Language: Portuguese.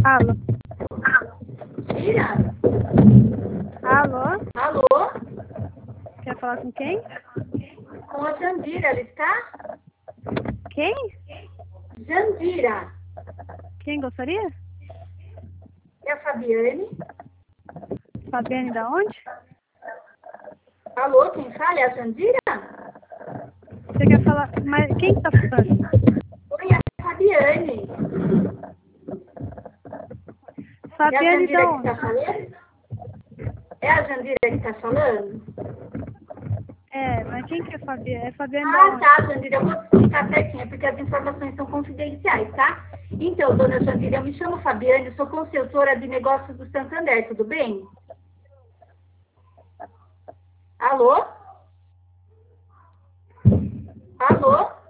Alô? Jandira? Alô? Alô? Quer falar com quem? Com a Jandira, ela está? Quem? Jandira. Quem gostaria? É a Fabiane. Fabiane da onde? Alô, quem fala? É a Jandira? Você quer falar... Mas quem tá falando? Oi, é a Fabiane. É a Fabiane Jandira da que onde? está falando? É a Jandira que está falando? É, mas quem que é Fabiane? É Fabiane da Ah, onde? tá, Jandira, eu vou te explicar certinho, porque as informações são confidenciais, tá? Então, dona Jandira, eu me chamo Fabiane, eu sou consultora de negócios do Santander, tudo bem? Alô? Alô?